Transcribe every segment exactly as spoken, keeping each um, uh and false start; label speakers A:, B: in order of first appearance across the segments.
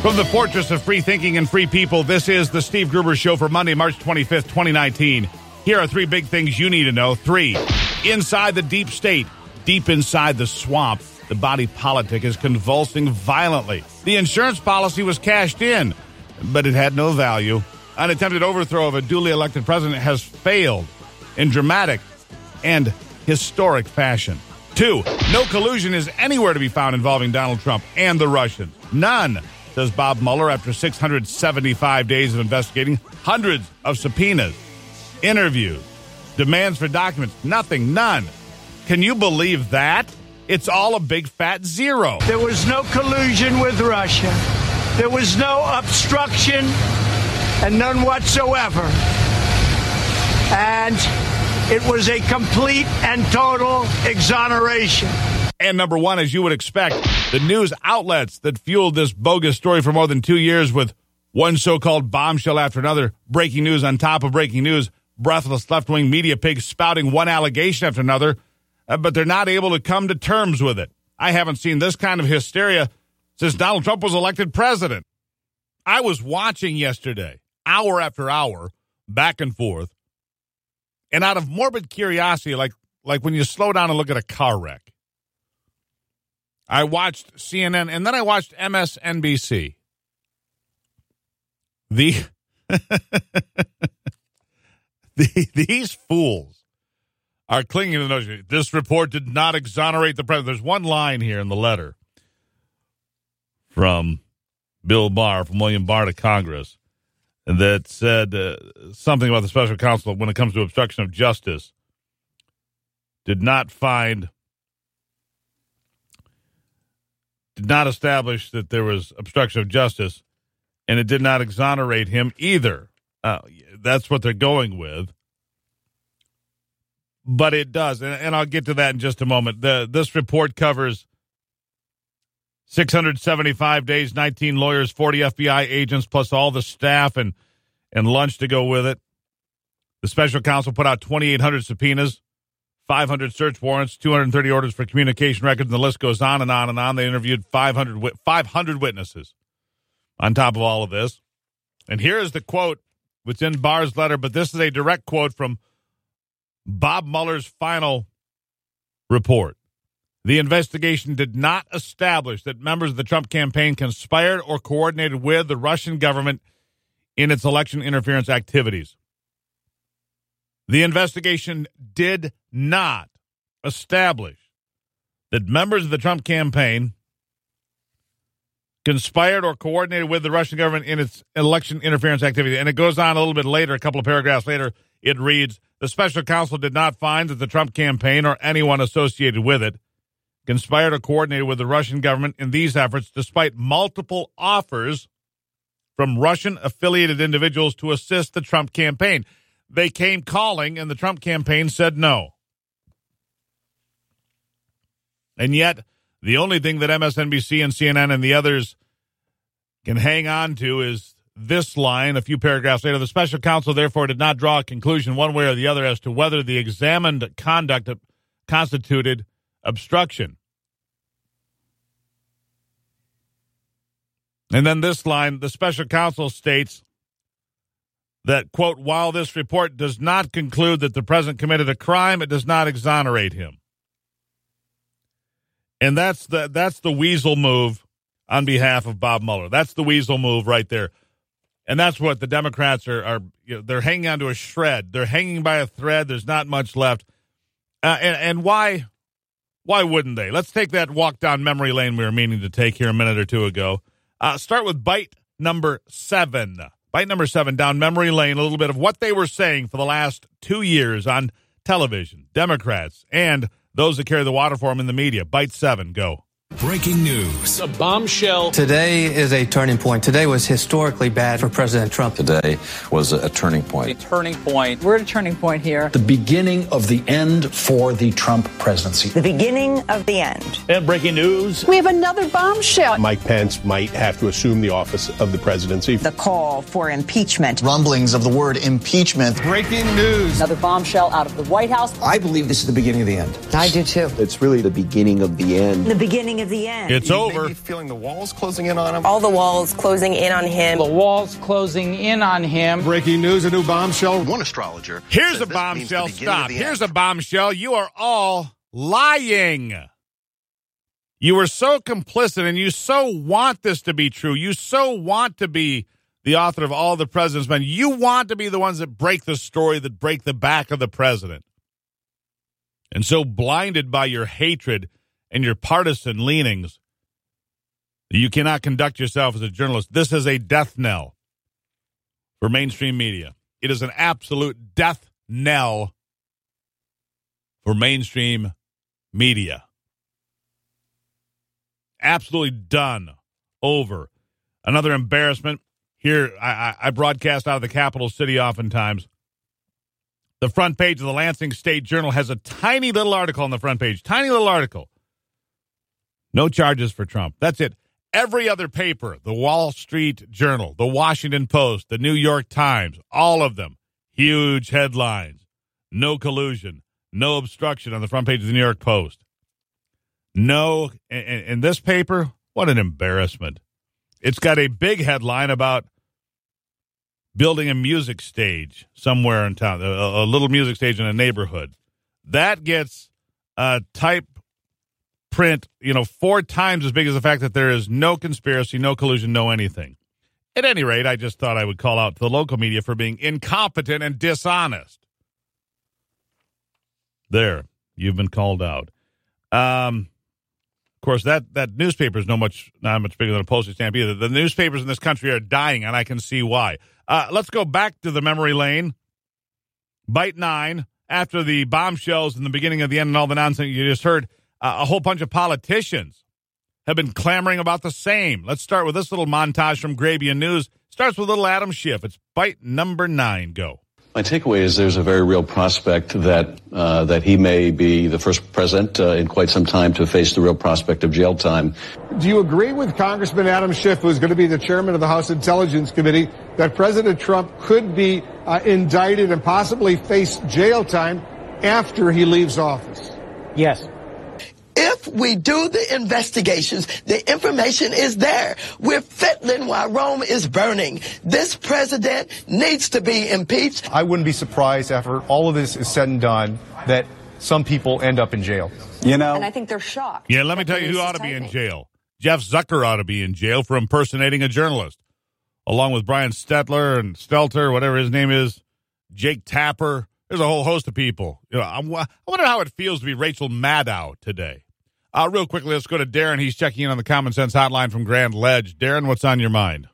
A: From the fortress of free thinking and free people, this is the Steve Gruber Show for Monday, March twenty-fifth, twenty nineteen. Here are three big things you need to know. Three, inside the deep state, deep inside the swamp, the body politic is convulsing violently. The insurance policy was cashed in, but it had no value. An attempted overthrow of a duly elected president has failed in dramatic and historic fashion. Two, no collusion is anywhere to be found involving Donald Trump and the Russians. None, says Bob Mueller after six hundred seventy-five days of investigating, hundreds of subpoenas, interviews, demands for documents. Nothing, none. Can you believe that? It's all a big fat zero.
B: There was no collusion with Russia. There was no obstruction and none whatsoever. And it was a complete and total exoneration.
A: And number one, as you would expect, the news outlets that fueled this bogus story for more than two years with one so-called bombshell after another, breaking news on top of breaking news, breathless left-wing media pigs spouting one allegation after another, uh, but they're not able to come to terms with it. I haven't seen this kind of hysteria since Donald Trump was elected president. I was watching yesterday, hour after hour, back and forth, and out of morbid curiosity, like like when you slow down and look at a car wreck, I watched C N N, and then I watched M S N B C. The, the These fools are clinging to the notion, this report did not exonerate the president. There's one line here in the letter from Bill Barr, from William Barr to Congress, that said uh, something about the special counsel when it comes to obstruction of justice did not find, did not establish that there was obstruction of justice, and it did not exonerate him either. Uh, that's what they're going with. But it does, and, and I'll get to that in just a moment. The, this report covers six hundred seventy-five days, nineteen lawyers, forty F B I agents, plus all the staff and, and lunch to go with it. The special counsel put out twenty-eight hundred subpoenas, five hundred search warrants, two hundred thirty orders for communication records, and the list goes on and on and on. They interviewed five hundred, five hundred witnesses on top of all of this. And here is the quote which in Barr's letter, but this is a direct quote from Bob Mueller's final report. The investigation did not establish that members of the Trump campaign conspired or coordinated with the Russian government in its election interference activities. The investigation did not establish that members of the Trump campaign conspired or coordinated with the Russian government in its election interference activity. And it goes on a little bit later, a couple of paragraphs later, it reads, the special counsel did not find that the Trump campaign or anyone associated with it conspired or coordinated with the Russian government in these efforts, despite multiple offers from Russian-affiliated individuals to assist the Trump campaign. They came calling, and the Trump campaign said no. And yet, the only thing that M S N B C and C N N and the others can hang on to is this line a few paragraphs later. The special counsel, therefore, did not draw a conclusion one way or the other as to whether the examined conduct constituted obstruction. And then this line, the special counsel states that, quote, while this report does not conclude that the president committed a crime, it does not exonerate him. And that's the that's the weasel move on behalf of Bob Mueller. That's the weasel move right there. And that's what the Democrats are, are you know, they're hanging on to a shred. They're hanging by a thread. There's not much left. Uh, and, and why, why wouldn't they? Let's take that walk down memory lane we were meaning to take here a minute or two ago. Uh, start with bite number seven. Bite number seven, down memory lane, a little bit of what they were saying for the last two years on television, Democrats, and those that carry the water for them in the media. Bite seven, go.
C: Breaking news.
D: A bombshell.
E: Today is a turning point. Today was historically bad for President Trump.
F: Today was a turning point.
D: A turning point.
G: We're at a turning point here.
H: The beginning of the end for the Trump presidency.
I: The beginning of the end.
D: And breaking news.
G: We have another bombshell.
J: Mike Pence might have to assume the office of the presidency.
I: The call for impeachment.
K: Rumblings of the word impeachment.
C: Breaking news.
G: Another bombshell out of the White House.
L: I believe this is the beginning of the end.
E: I do too.
M: It's really the beginning of the end.
I: The beginning of the end.
A: It's over.
F: Feeling the walls closing in on him.
I: All the walls closing in on him.
D: The walls closing in on him.
C: Breaking news, a new bombshell.
K: One astrologer.
A: Here's
K: says
A: a
K: this means the
A: bombshell.
K: beginning
A: Stop.
K: of the
A: Here's
K: end.
A: a bombshell. You are all lying. You were so complicit, and you so want this to be true. You so want to be the author of All the President's Men. You want to be the ones that break the story, that break the back of the president. And so blinded by your hatred and your partisan leanings, you cannot conduct yourself as a journalist. This is a death knell for mainstream media. It is an absolute death knell for mainstream media. Absolutely done. Over. Another embarrassment. Here, I, I broadcast out of the capital city oftentimes. The front page of the Lansing State Journal has a tiny little article on the front page. Tiny little article. No charges for Trump. That's it. Every other paper, the Wall Street Journal, the Washington Post, the New York Times, all of them, huge headlines. No collusion. No obstruction on the front page of the New York Post. No, and, and this paper, what an embarrassment. It's got a big headline about building a music stage somewhere in town, a, a little music stage in a neighborhood. That gets a type print, you know, four times as big as the fact that there is no conspiracy, no collusion, no anything. At any rate, I just thought I would call out to the local media for being incompetent and dishonest. There, you've been called out. Um, of course, that, that newspaper is no much, not much bigger than a postage stamp either. The newspapers in this country are dying, and I can see why. Uh, let's go back to the memory lane. Bite nine, after the bombshells in the beginning of the end and all the nonsense you just heard, uh, a whole bunch of politicians have been clamoring about the same. Let's start with this little montage from Grabien News. Starts with little Adam Schiff. It's bite number nine. Go.
H: My takeaway is there's a very real prospect that uh, that he may be the first president uh, in quite some time to face the real prospect of jail time.
C: Do you agree with Congressman Adam Schiff, who is going to be the chairman of the House Intelligence Committee, that President Trump could be uh, indicted and possibly face jail time after he leaves office?
D: Yes.
L: If we do the investigations, the information is there. We're fiddling while Rome is burning. This president needs to be impeached.
M: I wouldn't be surprised after all of this is said and done that some people end up in jail.
G: You know? And I think they're shocked.
A: Yeah, let me tell you who ought to be in jail. Jeff Zucker ought to be in jail for impersonating a journalist, along with Brian Stelter and Stelter, whatever his name is, Jake Tapper. There's a whole host of people. You know, I wonder how it feels to be Rachel Maddow today. Uh, real quickly, let's go to Darren. He's checking in on the Common Sense Hotline from Grand Ledge. Darren, what's on your mind?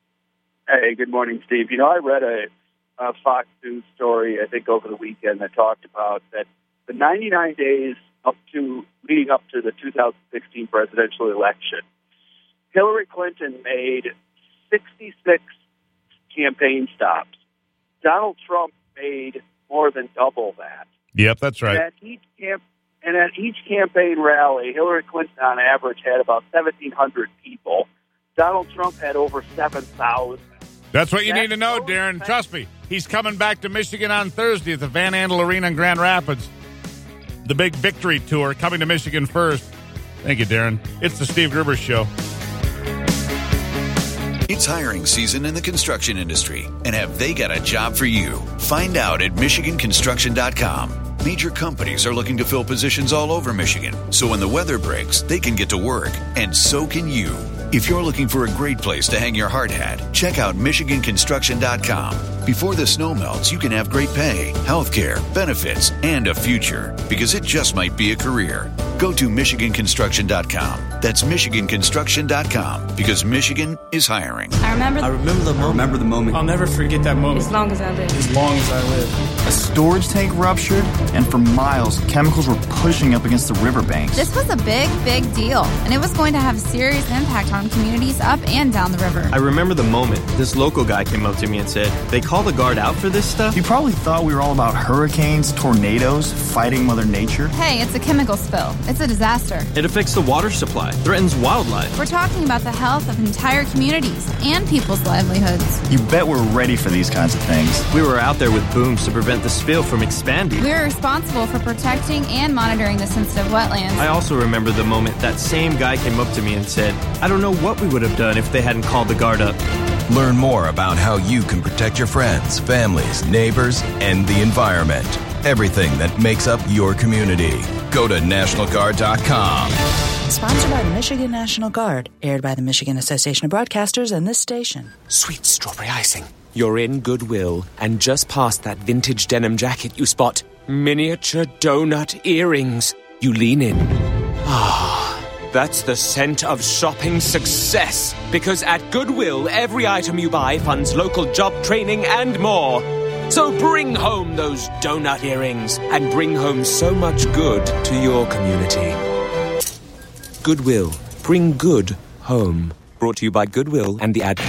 N: Hey, good morning, Steve. You know, I read a, a Fox News story, I think, over the weekend that talked about that the ninety-nine days up to leading up to the two thousand sixteen presidential election, Hillary Clinton made sixty-six campaign stops. Donald Trump made more than double that.
A: Yep, that's right.
N: And at each, camp- and at each campaign rally, Hillary Clinton, on average, had about seventeen hundred people. Donald Trump had over seven thousand.
A: That's what you That's need to know, Darren. Trust me. He's coming back to Michigan on Thursday at the Van Andel Arena in Grand Rapids. The big victory tour coming to Michigan first. Thank you, Darren. It's the Steve Gerber Show.
O: It's hiring season in the construction industry, and have they got a job for you? Find out at Michigan Construction dot com. Major companies are looking to fill positions all over Michigan, so when the weather breaks, they can get to work, and so can you. If you're looking for a great place to hang your hard hat, check out Michigan Construction dot com. Before the snow melts, you can have great pay, health care, benefits, and a future, because it just might be a career. Go to Michigan Construction dot com. That's Michigan Construction dot com, because Michigan is hiring.
P: I remember,
Q: I remember the moment. I remember the moment.
P: I'll never forget that moment. As long as I live.
Q: As long as I live.
R: A storage tank ruptured, and for miles, chemicals were pushing up against the riverbanks.
S: This was a big, big deal, and it was going to have a serious impact on communities up and down the river.
Q: I remember the moment this local guy came up to me and said, they call the guard out for this stuff?
R: You probably thought we were all about hurricanes, tornadoes, fighting Mother Nature.
S: Hey, it's a chemical spill. It's a disaster.
Q: It affects the water supply. nearby, threatens wildlife.
S: We're talking about the health of entire communities and people's livelihoods.
R: You bet we're ready for these kinds of things.
Q: We were out there with booms to prevent the spill from expanding.
S: We're responsible for protecting and monitoring the sensitive wetlands.
Q: I also remember the moment that same guy came up to me and said, I don't know what we would have done if they hadn't called the guard up.
T: Learn more about how you can protect your friends, families, neighbors, and the environment. Everything that makes up your community. Go to National Guard dot com.
U: Sponsored by the Michigan National Guard. Aired by the Michigan Association of Broadcasters and this station.
V: Sweet strawberry icing. You're in Goodwill, and just past that vintage denim jacket you spot miniature donut earrings. You lean in. Ah. That's the scent of shopping success. Because at Goodwill, every item you buy funds local job training and more. So bring home those donut earrings and bring home so much good to your community. Goodwill. Bring good home. Brought to you by Goodwill and the Ad